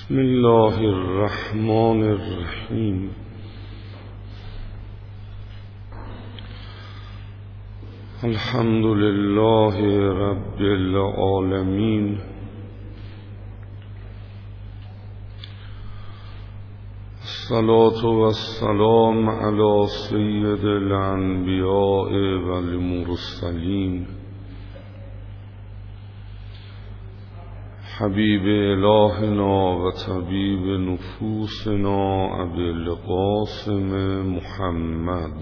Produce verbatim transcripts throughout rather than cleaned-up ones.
بسم الله الرحمن الرحیم. الحمد لله رب العالمین. الصلاة والسلام علی سید الانبیاء والمرسلین حبیب الهنا و طبیب نفوسنا ابی القاسم محمد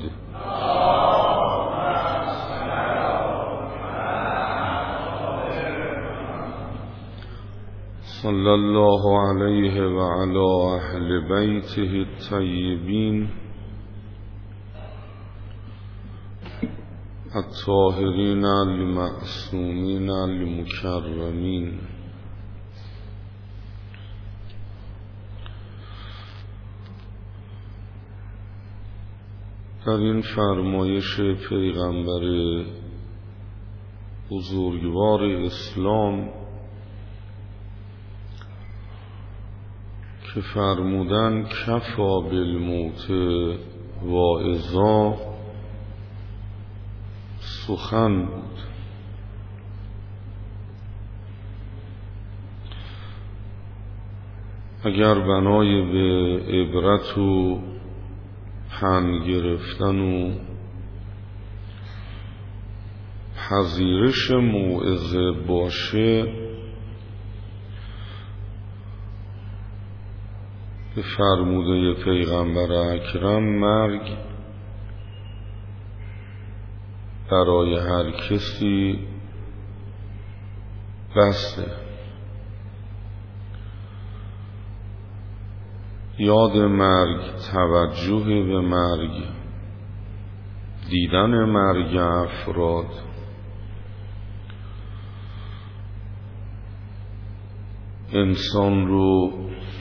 صلی الله علیه و علی اهل بیته الطیبین الطاهرین المعصومین المکرمین. در این فرمایش پیغمبر بزرگوار اسلام که فرمودن کفا بالموت واعظا سخن بود. اگر بنای به عبرت و پند گرفتن و پذیرش موعظه باشه، به فرموده پیغمبر اکرم مرگ برای هر کسی بسته. یاد مرگ، توجه به مرگ، دیدن مرگ افراد انسان رو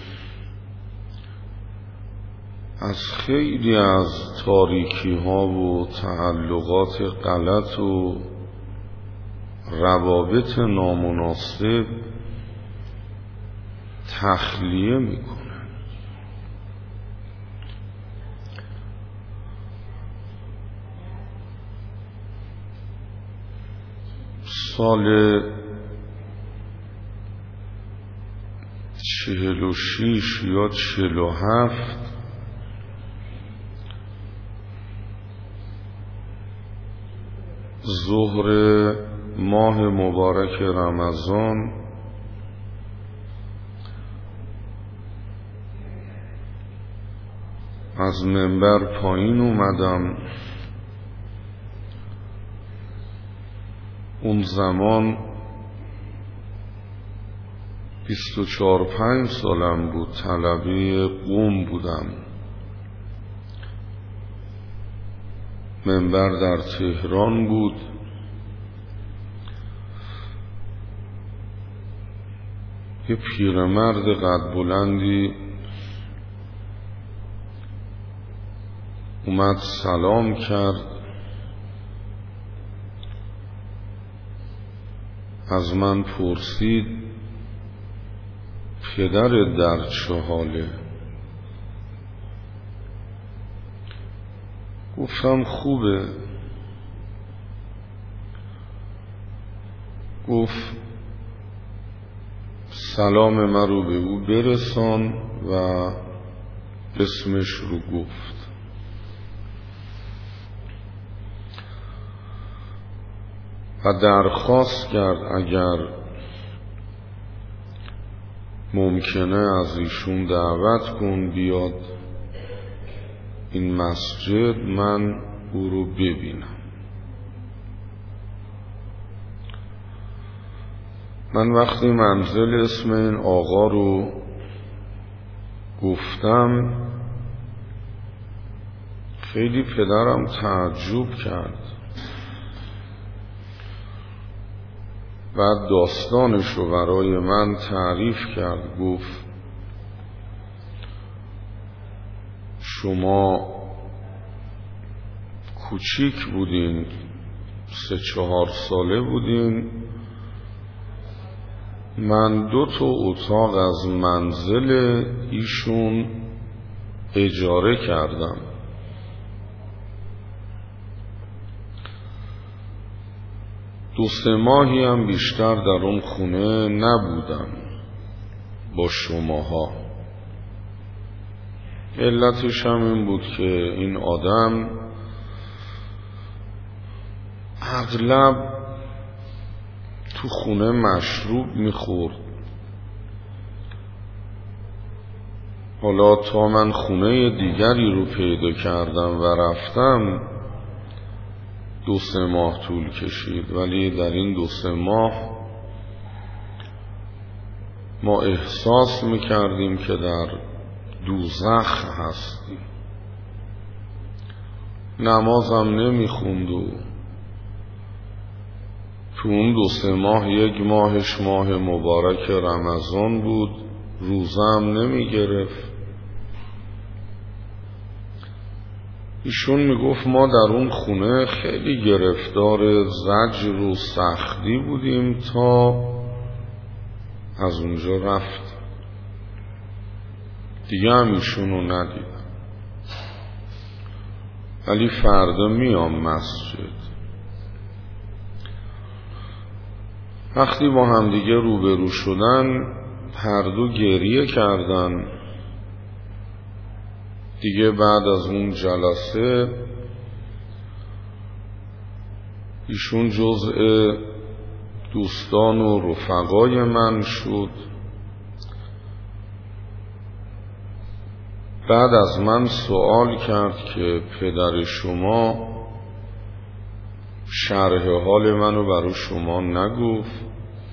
از خیلی از تاریکی ها و تعلقات غلط و روابط نامناسب تخلیه میکنه. سال چهل و شیش یا چهل و هفت ظهر ماه مبارک رمضان از منبر پایین اومدم. اون زمان بیست و چهار پنج سالم بود، طلبه قم بودم. منبر در تهران بود. یه پیرمرد قد بلندی اومد سلام کرد، از من پرسید پدر در چه حاله؟ گفتم خوبه. گفت سلام من رو به او برسان و اسمش رو گفت. و درخواست کرد اگر ممکنه از ایشون دعوت کن بیاد این مسجد، من او رو ببینم. من وقتی منزل اسم این آقا رو گفتم خیلی پدرم تعجب کرد. بعد داستانش رو برای من تعریف کرد. گفت شما کوچیک بودین، سه چهار ساله بودین، من دو تا اتاق از منزل ایشون اجاره کردم. دو سه ماهی هم بیشتر در اون خونه نبودم با شماها. علتش هم این بود که این آدم اغلب تو خونه مشروب میخورد. حالا تا من خونه دیگری رو پیدا کردم و رفتم دو سه ماه طول کشید، ولی در این دو سه ماه ما احساس میکردیم که در دوزخ هستیم. نمازم نمیخوند و تو اون دو سه ماه یک ماهش ماه مبارک رمضان بود، روزه هم نمی گرفت. ایشون میگفت ما در اون خونه خیلی گرفتار زجر و سختی بودیم تا از اونجا رفت. دیگه هم ایشونو ندیدم، ولی فردا میام مسجد. وقتی با هم دیگه روبرو شدن هر دو گریه کردن. دیگه بعد از اون جلسه ایشون جزء دوستان و رفقای من شد. بعد از من سوال کرد که پدر شما شرح حال منو برای شما نگفت؟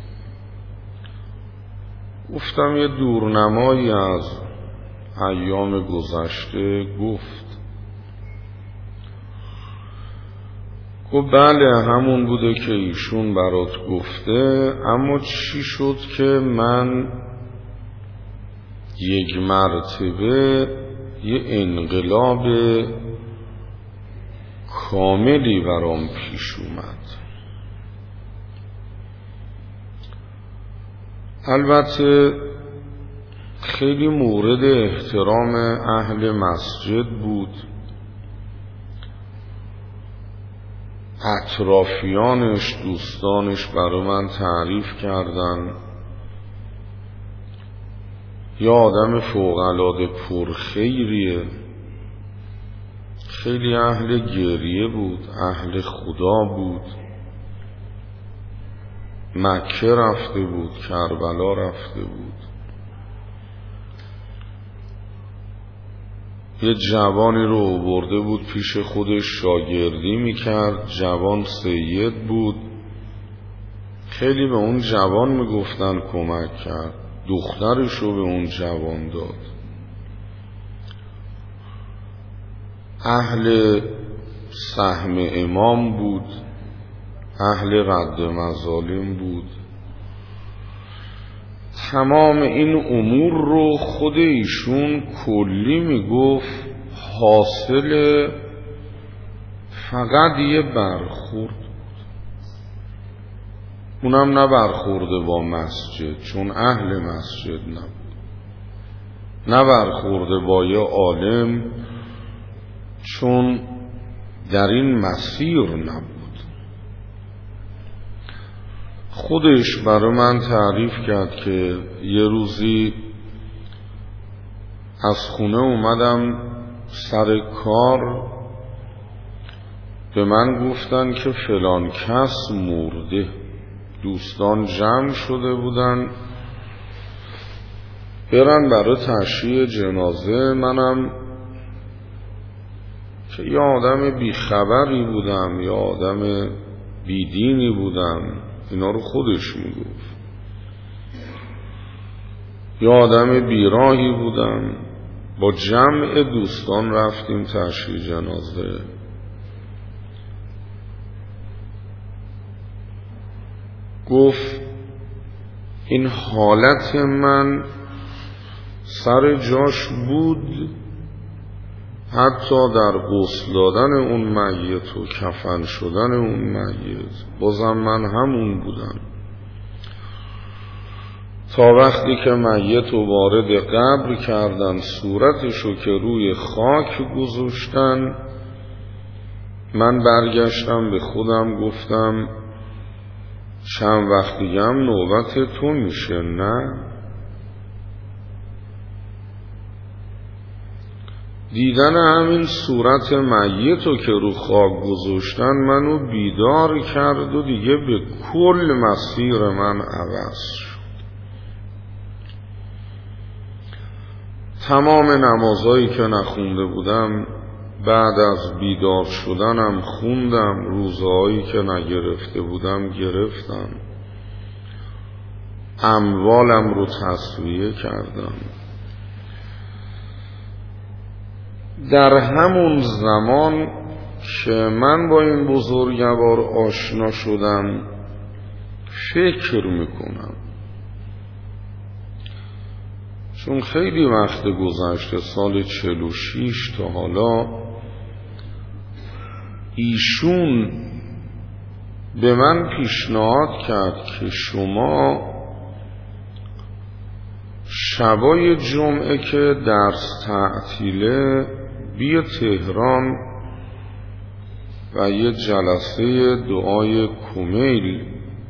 گفتم یه دورنمایی از ایام گذشته گفت. گفت بله همون بوده که ایشون برات گفته، اما چی شد که من یک مرتبه یه انقلاب کاملی برام پیش اومد. البته خیلی مورد احترام اهل مسجد بود. اطرافیانش، دوستانش برای من تعریف کردن یا آدم فوق‌العاده پرخیریه، خیلی اهل گریه بود، اهل خدا بود، مکه رفته بود، کربلا رفته بود. یه جوانی رو آورده بود پیش خودش شاگردی میکرد. جوان سید بود، خیلی به اون جوان میگفتن کمک کرد. دخترش رو به اون جوان داد. اهل سهم امام بود، اهل رد مظالم بود. تمام این امور رو خود ایشون کلی میگفت حاصل فقط یه برخورد بود. اونم نه برخورده با مسجد چون اهل مسجد نبود، نه برخورده با یه عالم چون در این مسیر نبود. خودش برای من تعریف کرد که یه روزی از خونه اومدم سر کار، به من گفتن که فلان کس مرده. دوستان جمع شده بودن برن برای تشییع جنازه. منم که یه آدم بیخبری بودم یا آدم بیدینی بودم، اینا رو خودش میگفت، یا آدم بیراهی بودم. با جمع دوستان رفتیم تشییع جنازه. گفت این حالت من سر جاش بود، حتی در غسل دادن اون میت و کفن شدن اون میت بازم من همون بودم. تا وقتی که میت رو وارد قبر کردن، صورتشو که روی خاک گذاشتن، من برگشتم به خودم گفتم چند وقت دیگه هم نوبت تو میشه، نه؟ دیدن همین صورت میتو که رو خاک گذاشتن منو بیدار کرد و دیگه به کل مسیر من عوض شد. تمام نمازایی که نخونده بودم بعد از بیدار شدنم خوندم، روزهایی که نگرفته بودم گرفتم، اموالم رو تصویه کردم. در همون زمان که من با این بزرگوار آشنا شدم فکر میکنم، چون خیلی وقت گذشته، سال چهل و شش تا حالا، ایشون به من پیشنهاد کرد که شما شبای جمعه که درس تعطیله بیا تهران و یه جلسه دعای کمیل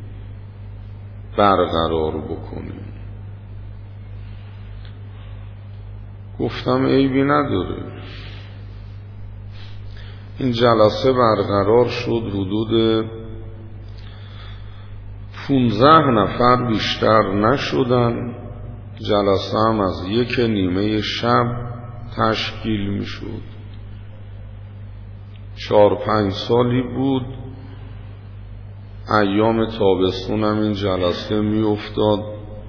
برقرار بکنیم. گفتم عیبی نداره. این جلسه برقرار شد، حدود پونزده نفر بیشتر نشدن. جلسه هم از یک نیمه شب تشکیل می شد. چهار پنج سالی بود ایام تابستونم این جلسه می افتاد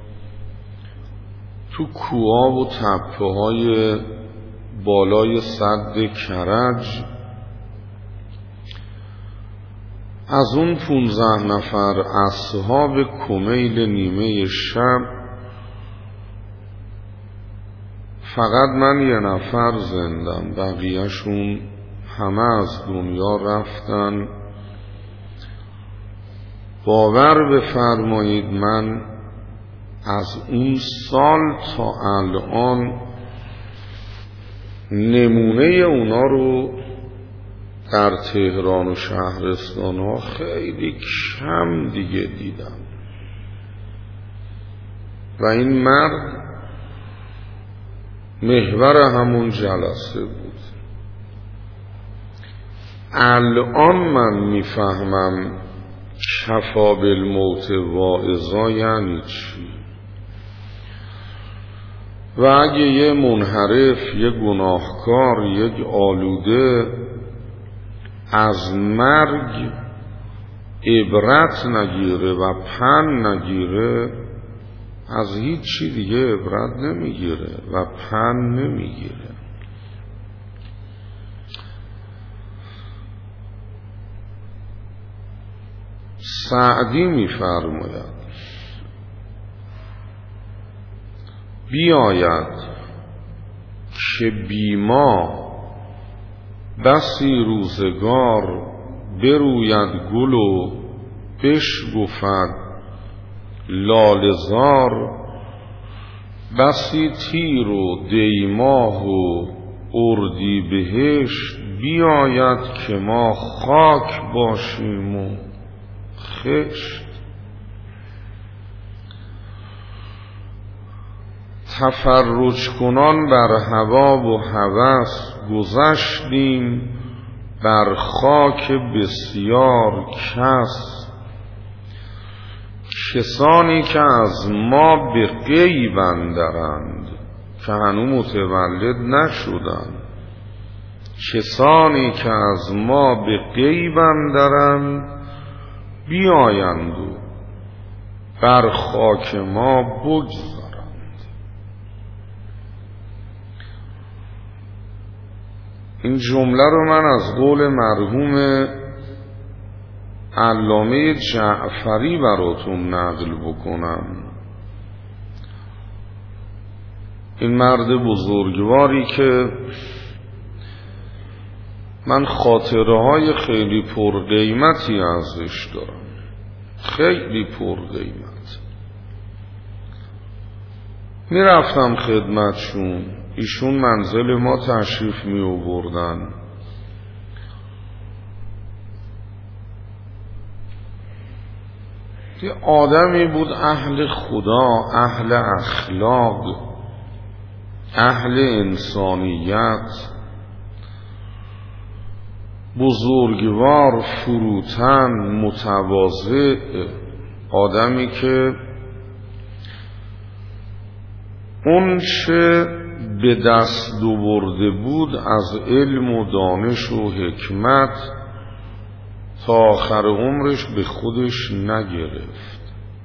تو کوها و تپه های بالای سد کرج. از اون پونزده نفر اصحاب کمیل نیمه شب فقط من یه نفر زندم، بقیهشون همه از دنیا رفتن. باور بفرمایید من از اون سال تا الان نمونه اونا رو در تهران و شهرستان ها خیلی کم دیگه دیدم. و این مرد محور همون جلسه بود. الان من میفهمم کفا بالموت واعظا یعنی چی. و اگه یه منحرف، یه گناهکار، یک آلوده از مرگ عبرت نگیره و پند نگیره، از هیچ چی دیگه عبرت نمیگیره و پند نمیگیره. سعدی میفرماید بیاید که بیما بسی روزگار بروید گل و بشکفد لاله‌زار، بسی تیر و دیماه و اردی بهشت بیاید که ما خاک باشیم و خشت. تفرج کنان بر هوا و هوس گذشتیم، بر خاک بسیار کس. کسانی که از ما به غیب اندرند که هنوز متولد نشدند، کسانی که از ما به غیب اندرند بیایند و بر خاک ما بگذارند. این جمله رو من از قول مرحوم علامه جعفری براتون نقل بکنم. این مرد بزرگواری که من خاطره های خیلی پرقیمتی ازش دارم، خیلی پرقیمت. می رفتم خدمتشون، ایشون منزل ما تشریف می آوردن. یه آدمی بود اهل خدا، اهل اخلاق، اهل انسانیت، بزرگوار، فروتن، متواضع، آدمی که اون چه به دست آورده بود از علم و دانش و حکمت تا آخر عمرش به خودش نگرفت.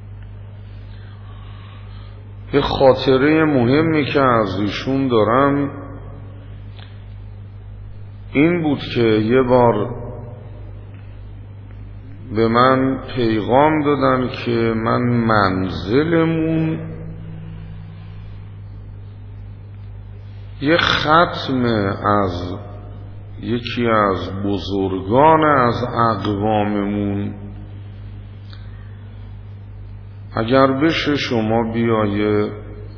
یه خاطره مهمی که از ایشون دارم این بود که یه بار به من پیغام دادن که من منزلمون یه ختم از یکی از بزرگان از اقواممون اگر بشه شما بیایه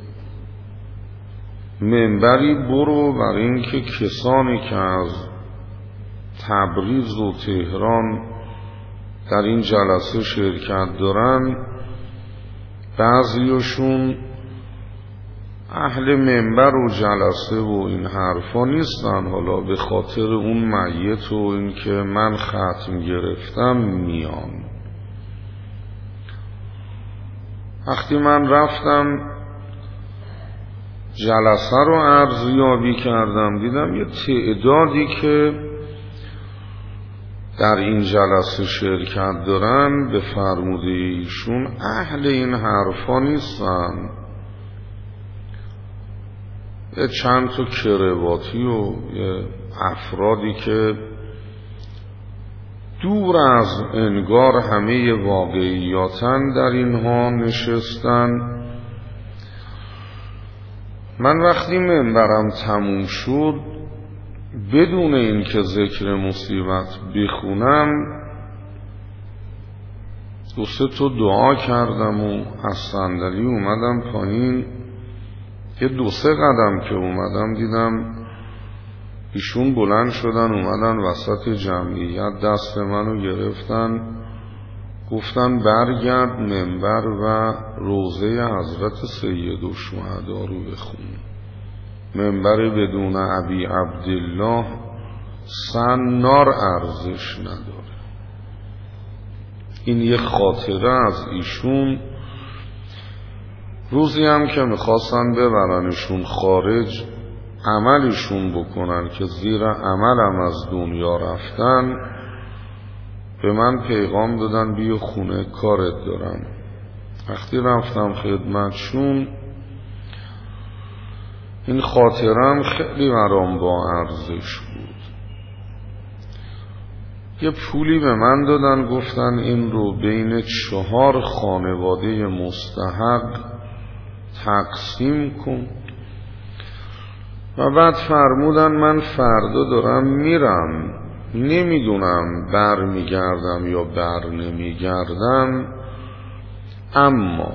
منبری برو برای اینکه کسانی که از تبریز و تهران در این جلسه شرکت دارن بعضیشون اهل منبر و جلسه و این حرفا نیستن، حالا به خاطر اون میت و این که من ختم گرفتم میان. وقتی من رفتم جلسه رو ارزیابی کردم دیدم یه تعدادی که در این جلسه شرکت دارن به فرموده ایشون اهل این حرفا نیستن. یه چند تا کرواتی و یه افرادی که دور از انگار همه واقعیاتن در اینها نشستن. من وقتی منبرم تموم شد بدون اینکه ذکر مصیبت بخونم دو سه تا دعا کردم و از صندلی اومدم پایین. یه دو سه قدم که اومدم دیدم ایشون بلند شدن اومدن وسط جمعیت دست منو گرفتن گفتن برگرد منبر و روضه حضرت سیدالشهدا رو بخون. منبر بدون ابی عبدالله سنار ارزش نداره. این یه خاطره از ایشون. روزی هم که میخواستن ببرنشون خارج عملشون بکنن که زیر عملم از دنیا رفتن به من پیغام دادن بیا خونه کارت دارم. وقتی رفتم خدمتشون این خاطرم خیلی برام با ارزش بود. یه پولی به من دادن گفتن این رو بین چهار خانواده مستحق تقسیم کن و بعد فرمودن من فردا دارم میرم نمیدونم بر میگردم یا بر نمیگردم، اما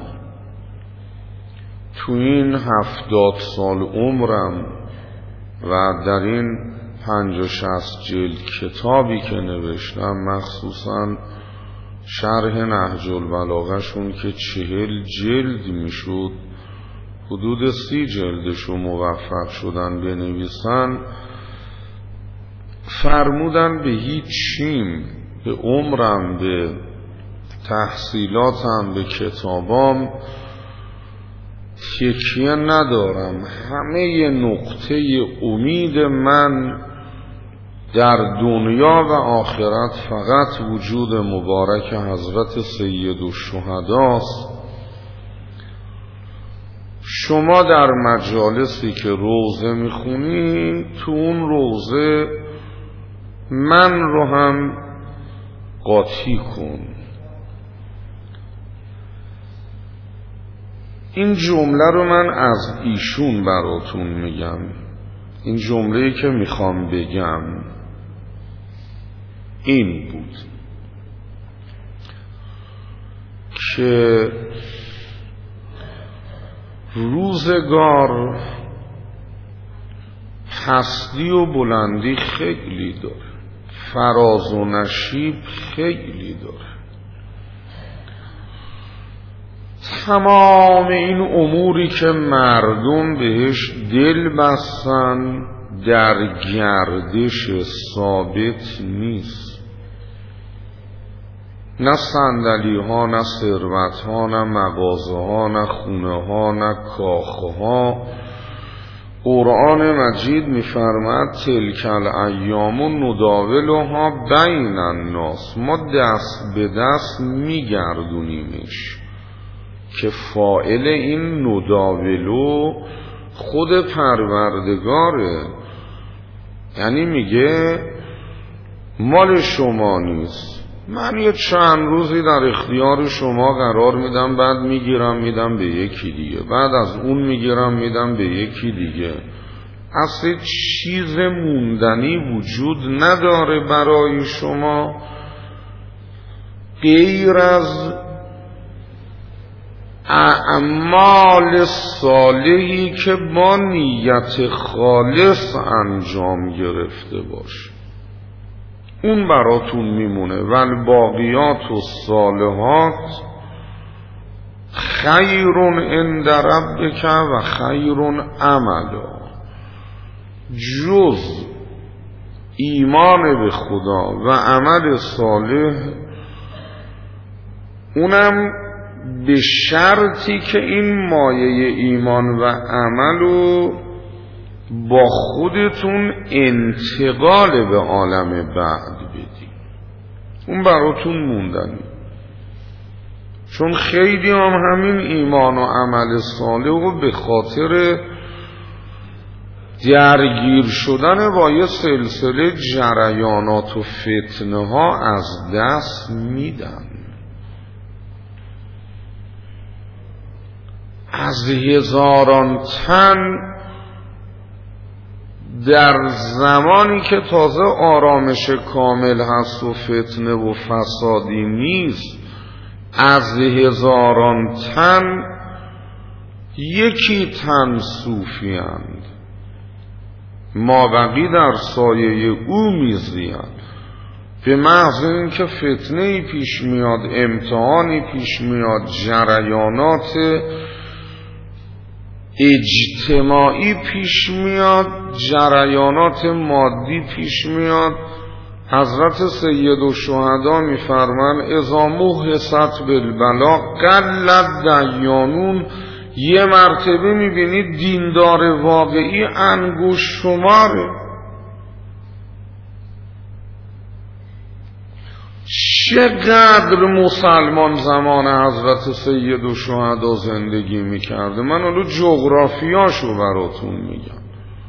تو این هفتاد سال عمرم و در این پنج و شصت جلد کتابی که نوشتم مخصوصا شرح نهج البلاغه شون که چهل جلد میشد حدود سی جلدشو موفق شدن بنویسن، فرمودن به هیچ چیم، به عمرم، به تحصیلاتم، به کتابام تکیه ندارم. همه نقطه امید من در دنیا و آخرت فقط وجود مبارک حضرت سیدالشهداست. شما در مجالسی که روضه میخونی تو اون روضه من رو هم قاطی کن. این جمله رو من از ایشون براتون میگم. این جمله‌ای که میخوام بگم این بود که روزگار پستی و بلندی خیلی داره، فراز و نشیب خیلی داره. تمام این اموری که مردم بهش دل بستن در گردش ثابت نیست. نه صندلی ها، نه ثروت ها، نه مغازه ها، نه خونه ها، نه کاخه ها. قرآن مجید می‌فرماید تلک الایام نداولها بین الناس، ما دست به دست میگردونیمش. که فاعل این نداولو خود پروردگاره، یعنی میگه مال شما نیست، من یه چند روزی در اختیار شما قرار میدم، بعد میگیرم میدم به یکی دیگه، بعد از اون میگیرم میدم به یکی دیگه. اصلا چیز موندنی وجود نداره برای شما غیر از اعمال صالحی که با نیت خالص انجام گرفته باشه، اون براتون میمونه. والباقیات الصالحات خیر عند ربک و خیر عملا. جز ایمان به خدا و عمل صالح، اونم به شرطی که این مایه ایمان و عملو با خودتون انتقال به عالم بعد بدی، اون براتون موندنی. چون خیلی هم همین ایمان و عمل صالح رو به خاطر درگیر شدن با یه سلسله جریانات و فتنه ها از دست میدن. از هزاران تن در زمانی که تازه آرامش کامل هست و فتنه و فسادی نیست، از هزاران تن یکی تن صوفی اند، ما بقی در سایه او میزیند. به محض اینکه فتنه‌ای پیش میاد، امتحانی پیش میاد، جریانات اجتماعی پیش میاد، جریانات مادی پیش میاد، حضرت سید الشهدا میفرمان اذا محست بالبلا قلت دیانون. یه مرتبه میبینید دیندار واقعی انگوش شماره. چقدر مسلمان زمان حضرت سید الشهدا زندگی میکرده. من حالا جغرافیاشو براتون میگم.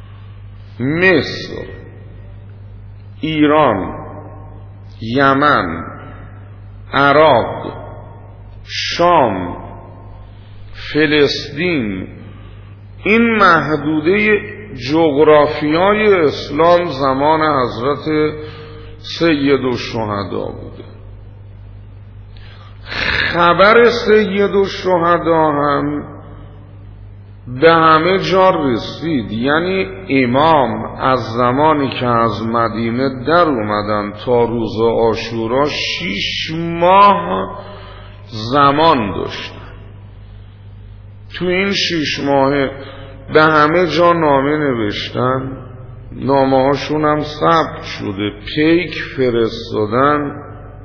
مصر، ایران، یمن، عراق، شام، فلسطین، این محدوده جغرافیای اسلام زمان حضرت سید الشهدا بوده. خبر سید الشهدا هم به همه جا رسید. یعنی امام از زمانی که از مدینه در اومدن تا روز عاشورا شیش ماه زمان داشتن. تو این شیش ماه به همه جا نامه نوشتن، نامه هاشون هم ثبت شده، پیک فرستادن.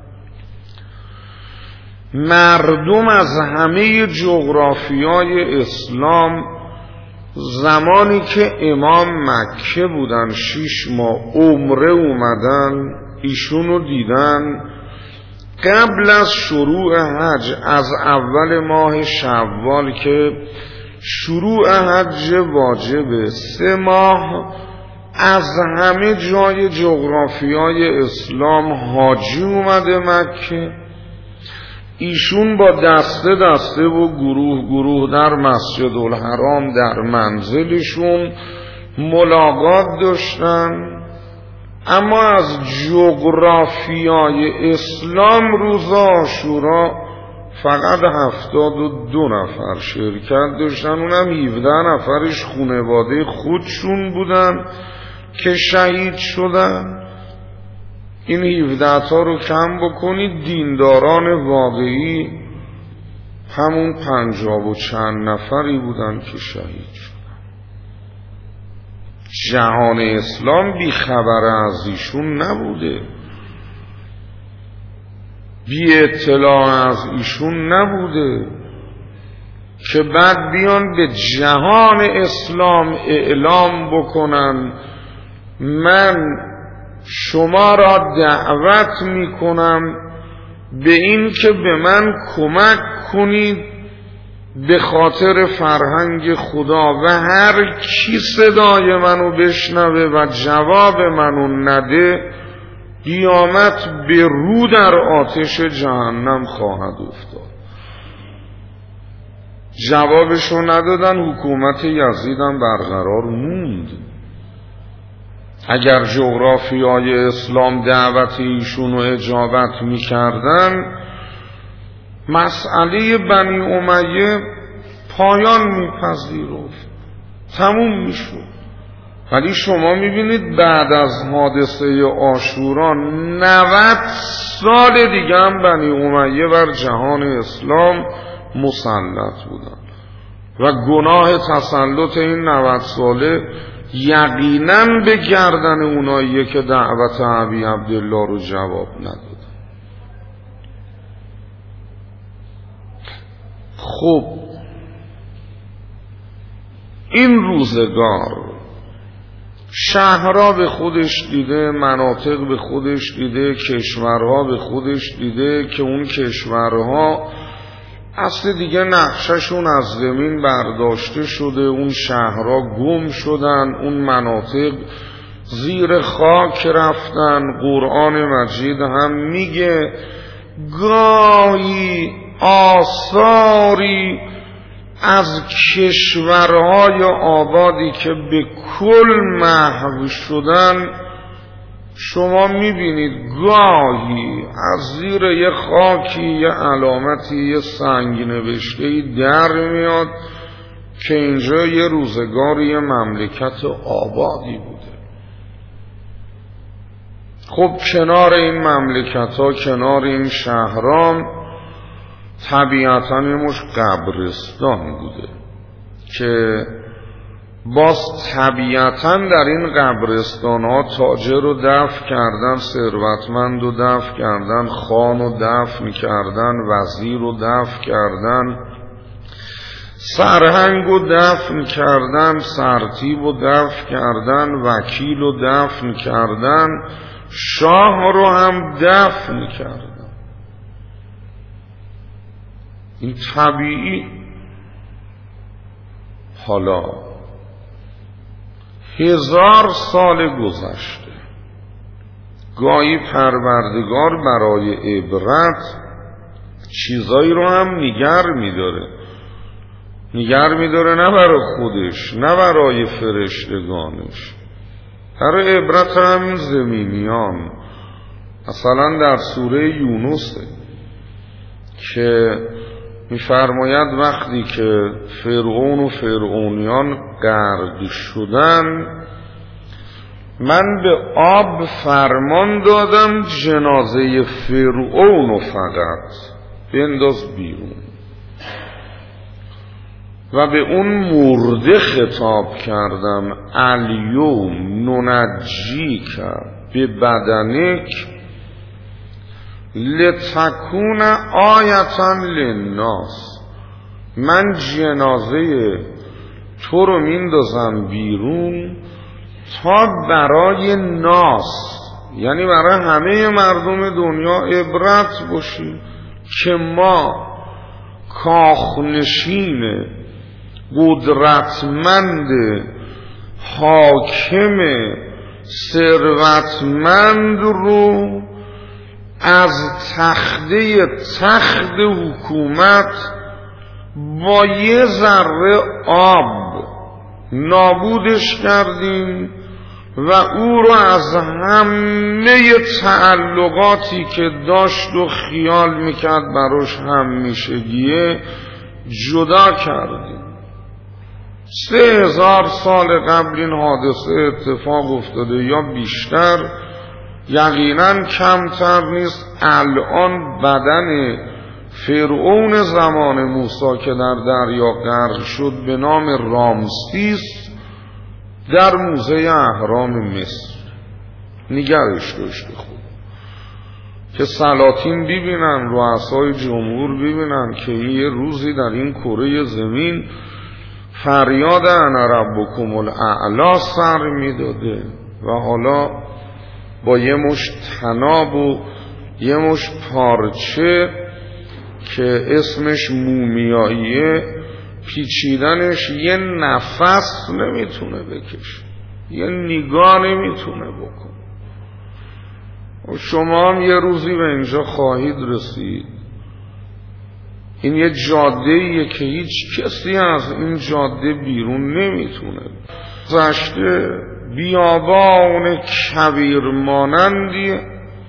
مردم از همه جغرافیای اسلام زمانی که امام مکه بودن شیش ماه عمره اومدن، ایشونو دیدن. قبل از شروع حج، از اول ماه شوال که شروع حج واجبه، سه ماه از همه جای جغرافیای اسلام حاجی اومده مکه. ایشون با دسته دسته و گروه گروه در مسجد الحرام در منزلشون ملاقات داشتن. اما از جغرافیای اسلام روز عاشورا فقط هفتاد و دو نفر شرکت داشتن، اونم هفده نفرش خانواده خودشون بودن که شهید شدن. این هفده تا رو کم بکنید، دینداران واقعی همون پنجاه و چند نفری بودن که شهید شدن. جهان اسلام بی خبر از ایشون نبوده، بی اطلاع از ایشون نبوده که بعد بیان به جهان اسلام اعلام بکنن من شما را دعوت میکنم به این که به من کمک کنید به خاطر فرهنگ خدا، و هر کی صدای منو بشنوه و جواب منو نده قیامت به رو در آتش جهنم خواهد افتاد. جوابشو ندادن، حکومت یزیدم برقرار موند. اگر جغرافیای اسلام دعوت ایشون رو اجابت می کردن، مسئله بنی امیه پایان می پذیرفت، تموم می شد. ولی شما می بینید بعد از حادثه عاشورا نود سال دیگه هم بنی امیه بر جهان اسلام مسلط بودن و گناه تسلط این نود ساله یقیناً به گردن اوناییه که دعوت ابی عبدالله رو جواب ندادن. خب این روزگار شهرها به خودش دیده، مناطق به خودش دیده، کشورها به خودش دیده که اون کشورها اصل دیگه نقششون از زمین برداشته شده، اون شهرها گم شدن، اون مناطق زیر خاک رفتن. قرآن مجید هم میگه گاهی آثاری از کشورهای آبادی که به کل محو شدن شما میبینید گاهی از زیر یه خاکی یه علامتی یه سنگ نوشته‌ای در میاد که اینجا یه روزگاری یه مملکت آبادی بوده. خب کنار این مملکت ها، کنار این شهرام طبیعتاً یه مش قبرستان بوده که باز طبیعتاً در این قبرستان ها تاجر رو دفن کردن، ثروتمند رو دفن کردن، خان رو دفن کردن، وزیر رو دفن کردن، سرهنگ رو دفن کردن، سرتیب رو دفن کردن، وکیل رو دفن کردن، شاه رو هم دفن کردن. این طبیعی. حالا هزار سال گذشته گاهی پروردگار برای عبرت چیزایی رو هم نگر میداره، نگر میداره نه برای خودش، نه برای فرشتگانش، برای عبرت هم زمینیان. مثلا در سوره یونس که می‌فرماید وقتی که فرعون و فرعونیان غرق شدن من به آب فرمان دادم جنازه فرعون رو فقط بنداز بیرون و به اون مرده خطاب کردم الیوم ننجیک به بدنک لتکون آیتا للناس. من جنازه تو رو میندازم بیرون تا برای ناس، یعنی برای همه مردم دنیا عبرت باشی که ما کاخنشین قدرتمند حاکم ثروتمند رو از تخته تخت حکومت با یه ذره آب نابودش کردیم و او رو از همه تعلقاتی که داشت و خیال میکرد براش همیشگیه جدا کردیم. سه هزار سال قبل این حادثه اتفاق افتاده یا بیشتر، یقینا کمتر نیست. الان بدن فرعون زمان موسی که در دریا غرق شد به نام رامسیس در موزه اهرام مصر نگرش داشته خوب که سلاطین ببینن، رؤسای جمهور ببینن که یه روزی در این کره زمین فریاد انا ربکم الاعلی سر میداده و حالا با یه مش طناب و یه مش پارچه که اسمش مومیاییه پیچیدنش یه نفس نمیتونه بکشه، یه نگاه نمیتونه بکن. و شما هم یه روزی به اینجا خواهید رسید. این یه جاده ایه که هیچ کسی از این جاده بیرون نمیتونه. گذشته بیابان کویر مانندیه،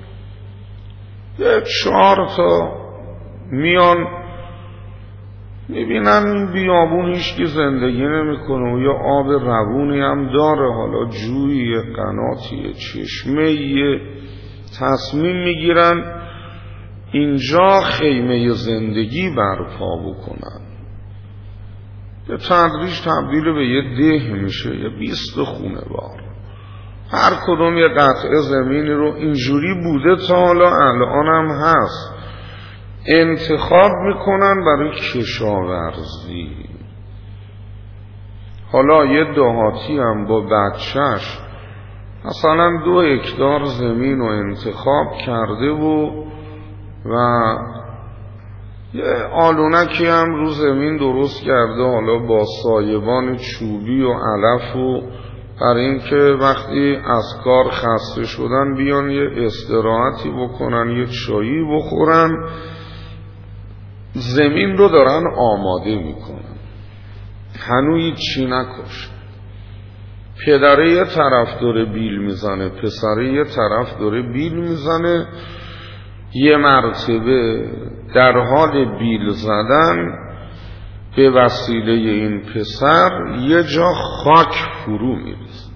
یه چهار تا میان میبینن این بیابون هیچکی زندگی نمیکنه و یا آب روونی هم داره، حالا جویی، قناتیه، چشمه‌ایه. تصمیم میگیرن اینجا خیمه زندگی برپا بکنن. به تدریج تبدیل به یه ده میشه، یه بیست خونه بار. هر کدوم یه قطعه زمینی رو اینجوری بوده تا حالا الان هم هست انتخاب میکنن برای کشاورزی. حالا یه دهاتی هم با بچهش مثلا دو هکتار زمین رو انتخاب کرده و و یه آلونکی هم رو زمین درست کرده، حالا با سایبان چوبی و علف و برای اینکه وقتی از کار خسته شدن بیان یه استراحتی بکنن، یه چایی بخورن. زمین رو دارن آماده میکنن، هنوز چی نکشت. پدره یه طرف داره بیل میزنه، پسره یه طرف داره بیل میزنه. یه مرتبه در حال بیل زدن به وسیله این پسر یه جا خاک فرو میریزه،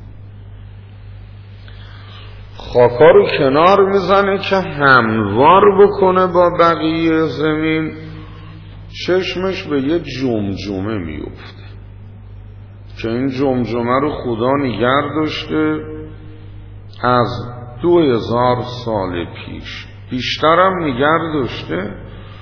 خاکا رو کنار میزنه که هموار بکنه با بقیه زمین. چشمش به یه جمجمه میفته که این جمجمه رو خدا نگه داشته از دو هزار سال پیش، بیشترم نگه داشته.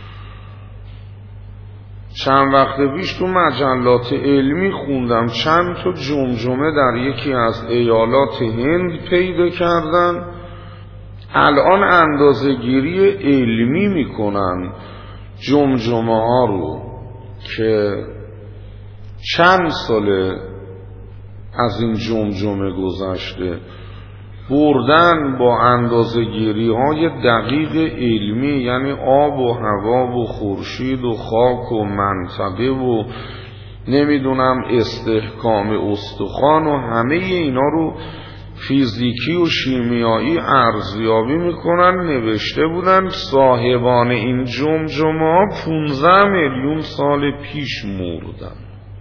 چند وقت پیش تو مجلات علمی خوندم چند تا جمجمه در یکی از ایالات هند پیدا کردن. الان اندازه‌گیری علمی میکنن جمجمه ها رو که چند ساله از این جمجمه گذشته، بردن با اندازه‌گیری های دقیق علمی، یعنی آب و هوا و خورشید و خاک و منطقه و نمیدونم استحکام استخوان و همه اینا رو فیزیکی و شیمیایی ارزیابی میکنن. نوشته بودن صاحبان این جمجمه ها پونزده میلیون سال پیش مردن.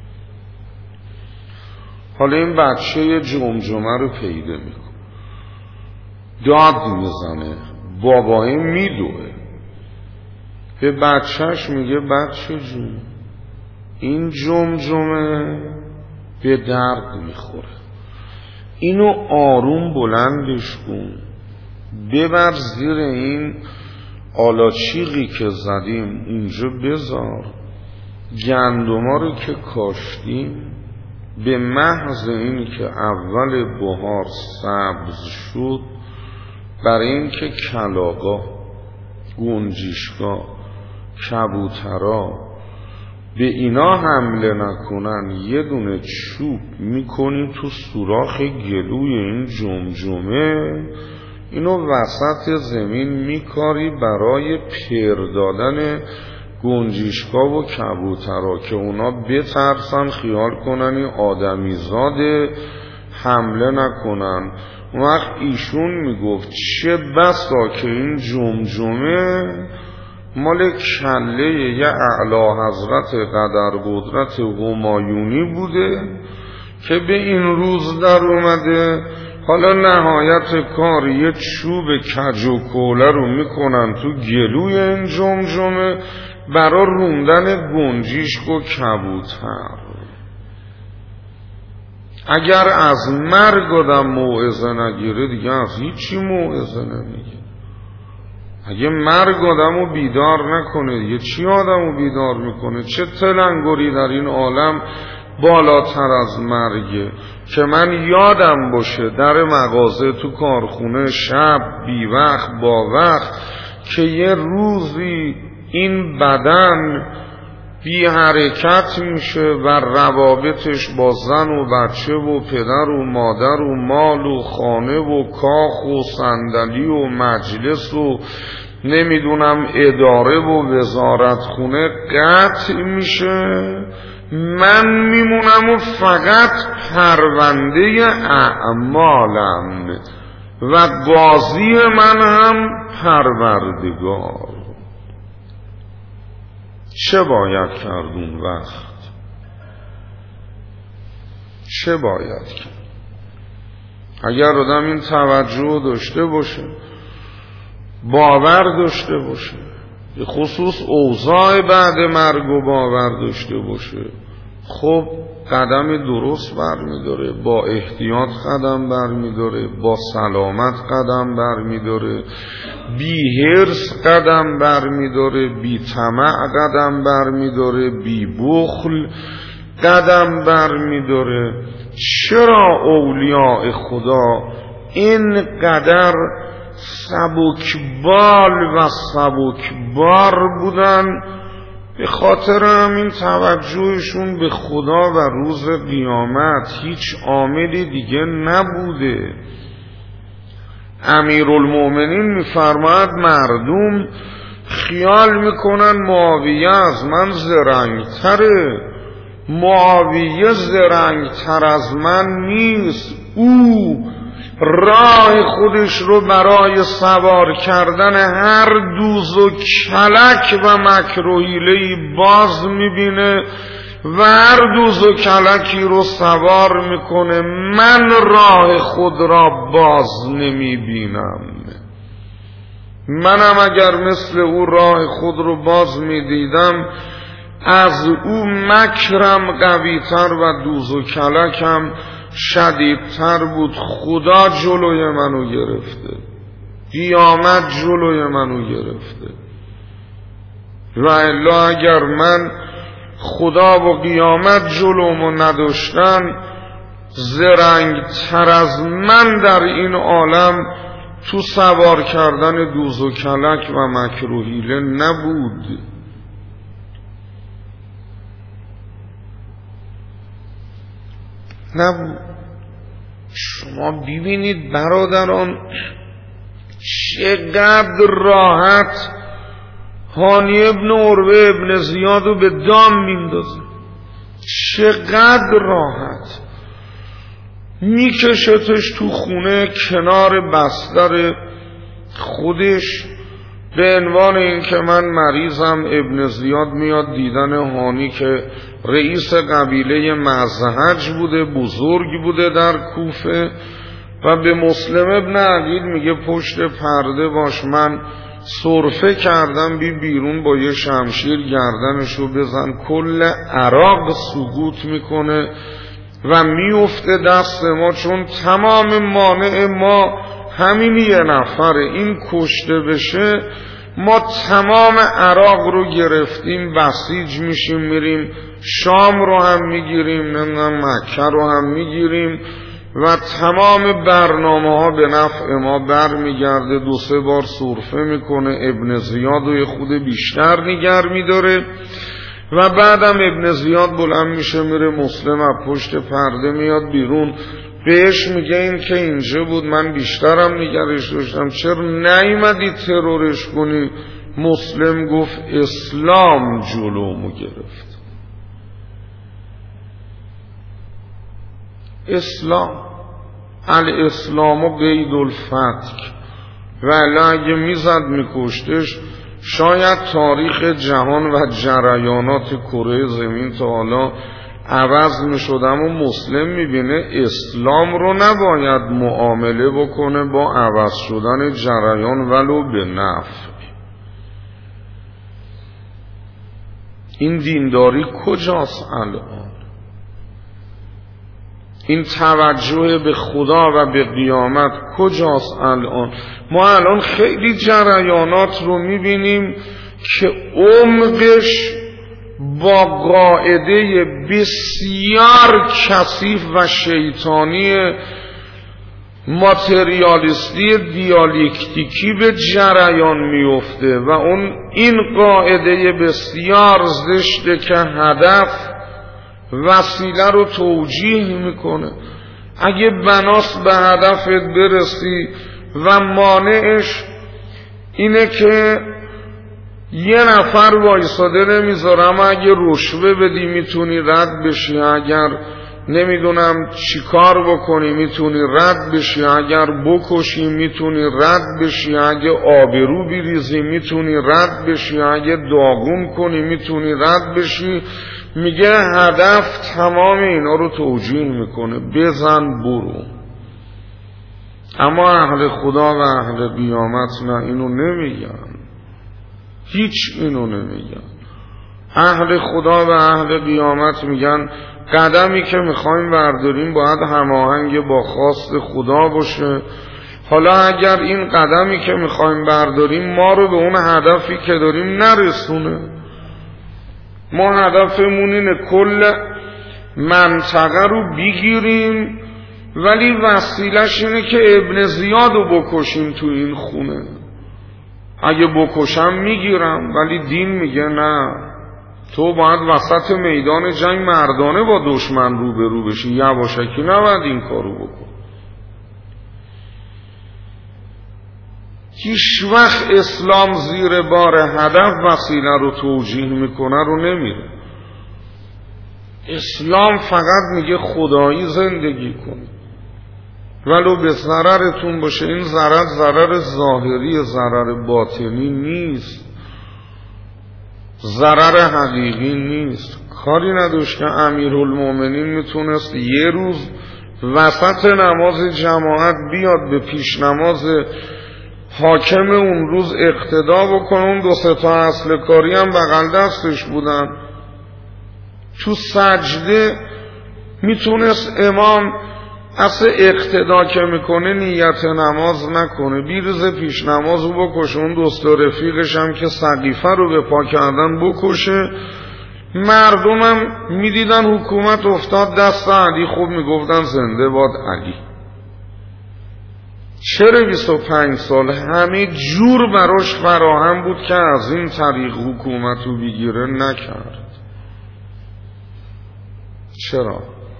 حالا این بچه جمجمه رو پیدا میکنه، داد میزنه، بابای میدوه، به بچهش میگه بچه جون این جمجمه به درد میخوره، اینو آروم بلندش کن، ببر زیر این آلاچیقی که زدیم اونجا بذار، گندما رو که کاشتیم به محض این که اول بهار سبز شد برای این که کلاغا، گنجشکا، کبوترا به اینا حمله نکنن، یه دونه چوب میکنی تو سوراخ گلوی این جمجمه، اینو وسط زمین میکاری برای پر دادن گنجشکا و کبوترا که اونا بترسن خیال کنن این آدمی زاده حمله نکنن. اون وقت ایشون میگفت چه بسا که این جمجمه مال کله یه اعلی حضرت قدر قدرت همایونی بوده که به این روز در اومده. حالا نهایت کار یه چوب کج و کوله رو میکنن تو گلوی این جمجمه برای روندن گنجیشک و کبوتر. اگر از مرگ آدم موعظه نگیره دیگه از هیچی موعظه نمیگه. اگه مرگ آدمو بیدار نکنه دیگه چی آدمو بیدار میکنه؟ چه تلنگری در این عالم بالاتر از مرگه که من یادم باشه در مغازه تو کارخونه شب بی وقت با وقت که یه روزی این بدن بی حرکت میشه و روابطش با زن و بچه و پدر و مادر و مال و خانه و کاخ و صندلی و مجلس و نمیدونم اداره و وزارت خونه قطع میشه. من میمونم و فقط پرونده اعمالم و قاضی من هم پروردگار. چه باید کرد اون وقت؟ چه باید کرد؟ اگر آدم این توجه داشته باشه، باور داشته باشه، به خصوص اوضاع بعد مرگ و باور داشته باشه، خب قدم درست برمیداره، با احتیاط قدم برمیداره، با سلامت قدم برمیداره، بی حرص قدم برمیداره، بی طمع قدم برمیداره، بی بخل قدم برمیداره. چرا اولیاء خدا این قدر سبکبال و سبکبار بودن؟ به خاطر همین توجهشون به خدا و روز قیامت هیچ عاملی دیگه نبوده. امیرالمومنین میفرماید مردم خیال میکنن معاویه از من زرنگتره. معاویه زرنگتر از من نیست. او راه خودش رو برای سوار کردن هر دوز و کلک و مکر و حیله‌ای باز میبینه و هر دوز و کلکی رو سوار میکنه. من راه خود را باز نمیبینم. منم اگر مثل او راه خود رو باز میدیدم از او مکرم قویتر و دوز و کلکم شدیدتر بود. خدا جلوی منو گرفته، قیامت جلوی منو گرفته. و الا اگر من خدا و قیامت جلومو نداشتن زرنگتر از من در این عالم تو سوار کردن دوز و کلک و مکر و حیله نبود. نبود. شما ببینید برادران چقدر راحت هانی ابن عروه ابن زیادو به دام میندازه، چقدر راحت میکشتش تو خونه کنار بستر خودش به عنوان این که من مریضم. ابن زیاد میاد دیدن هانی که رئیس قبیله مزهج بوده، بزرگ بوده در کوفه، و به مسلم ابن عقیل میگه پشت پرده باش، من سرفه کردم، بی بیرون با یه شمشیر گردنشو بزن. کل عراق سقوط میکنه و میفته دست ما، چون تمام مانع ما همین یه نفره. این کشته بشه ما تمام عراق رو گرفتیم، بسیج میشیم، میریم شام رو هم میگیریم، نمیدونم مکه رو هم میگیریم و تمام برنامه ها به نفع ما بر میگرده. دو سه بار سرفه میکنه، ابن زیاد و یه خود بیشتر نگر میداره و بعدم ابن زیاد بلند میشه میره، مسلم از پشت پرده میاد بیرون، بهش میگه این که اینجا بود من بیشترم نگرش داشتم، چرا نیومدی ترورش کنی؟ مسلم گفت اسلام جلومو گرفت. اسلام الاسلام و قید الفتک، ولی اگه میزد میکشتش شاید تاریخ جهان و جریانات کره زمین تا حالا عوض میشد. اما مسلم میبینه اسلام رو نباید معامله بکنه با عوض شدن جریان ولو به نفع. این دینداری کجاست الان؟ این توجه به خدا و به قیامت کجاست الان؟ ما الان خیلی جریانات رو میبینیم که عمقش با قاعده بسیار کثیف و شیطانی ماتریالیستی دیالکتیکی به جریان میفته و اون این قاعده بسیار زشته که هدف وسیله رو توجیه میکنه. اگه بناس به هدفت برسی و مانعش اینه که یه نفر وایساده نمیذاره، اما اگه رشوه بدی میتونی رد بشی، اگر نمیدونم چی کار بکنی میتونی رد بشی، اگر بکشی میتونی رد بشی، اگه آبرو بریزی میتونی رد بشی، اگه داغون کنی میتونی رد بشی. میگه هدف تمام اینا رو توجیه میکنه، بزن برو. اما اهل خدا و اهل قیامت نه، اینو نمیگن، هیچ اینو نمیگن. اهل خدا و اهل قیامت میگن قدمی که میخوایم برداریم باید هماهنگ با خواست خدا باشه. حالا اگر این قدمی که میخوایم برداریم ما رو به اون هدفی که داریم نرسونه، ما هدفمون اینه کل منطقه رو بگیریم ولی وسیلش اینه که ابن زیاد رو بکشیم تو این خونه. اگه بکشم میگیرم، ولی دین میگه نه، تو باید وسط میدان جنگ مردانه با دشمن روبرو بشی، یواشکی نباید این کارو بکن. هیچ وقت اسلام زیر بار هدف وسیله رو توجیه میکنه رو نمیره. اسلام فقط میگه خدایی زندگی کن ولو به ضررتون باشه. این ضرر ضرر ظاهری، ضرر باطنی نیست، ضرر حقیقی نیست. کاری نداشت که امیرالمومنین میتونست یه روز وسط نماز جماعت بیاد به پیش نماز حاکم اون روز اقتدا بکنه. اون دو سه تا اصل کاری هم بغل دستش بودن. تو سجده میتونست امام اصلا اقتدا که میکنه نیت نماز نکنه، بیرزه پیش نمازو بکشه، اون دوست و رفیقش هم که سقیفه رو به پا کردن بکشه. مردمم میدیدن حکومت افتاد دست علی، خوب میگفتن زنده باد علی. چرا بیست و پنج سال همه جور براش فراهم بود که از این طریق حکومت رو بگیره، نکرد. چرا؟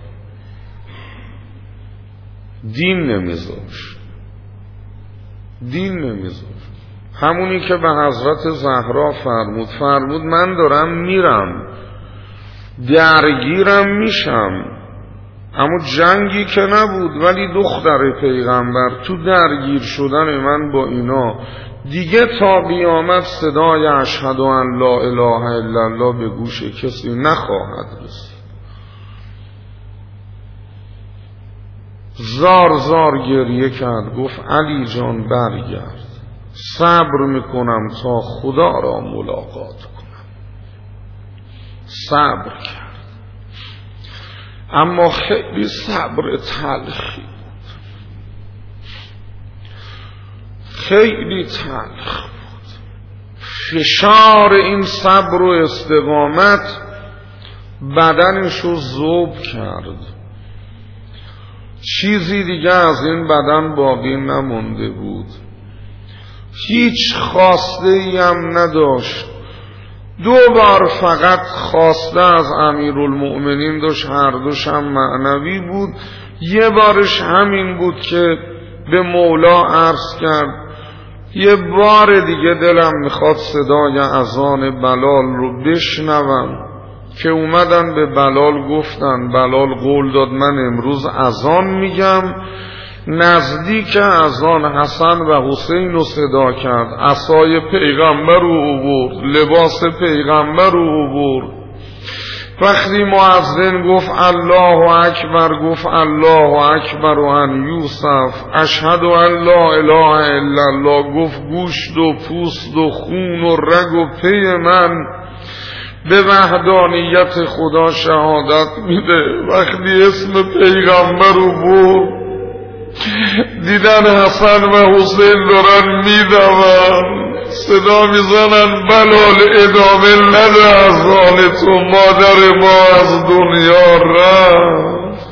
دین نمیذاش، دین نمیذاش. همونی که به حضرت زهرا فرمود فرمود من دارم میرم درگیرم میشم، اما جنگی که نبود، ولی دختر پیغمبر تو درگیر شدن من با اینا دیگه تا قیامت صدای اشهد ان لا اله الا الله به گوش کسی نخواهد رسید. زار زار گریه کرد، گفت علی جان برگرد، صبر میکنم تا خدا را ملاقات کنم. صبر کرد، اما خیلی صبر تلخی بود، خیلی تلخ بود. فشار این صبر و استقامت بدنشو ذوب کرد. چیزی دیگه از این بدن باقی نمونده بود، هیچ خواسته ای هم نداشت. دو بار فقط خواسته از امیرالمؤمنین داشت، هر دوش هم معنوی بود. یه بارش همین بود که به مولا عرض کرد یه بار دیگه دلم میخواد صدای اذان بلال رو بشنوم، که اومدن به بلال گفتن، بلال قول داد من امروز اذان میگم، نزدیک از آن حسن و حسین رو صدا کرد، عصای پیغمبر رو آورد، لباس پیغمبر رو آورد. وقتی مؤذن گفت الله اکبر، گفت الله اکبر و ان یوسف اشهد ان لا اله الا الله، گفت گوشت و پوست و خون و رگ و پی من به وحدانیت خدا شهادت میده. وقتی اسم پیغمبر رو برد دیدن حسن و حسین دارن میدون، صدا میزنن بلال ادامه نده از آن تو، مادر ما از دنیا رفت.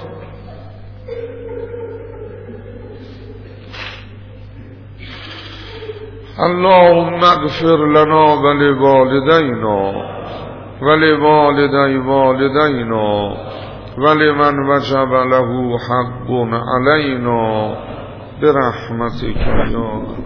اللهم اغفر لنا ولوالدینا ولوالدی والدینا ولمن وجب له حق علینا برحمتک یا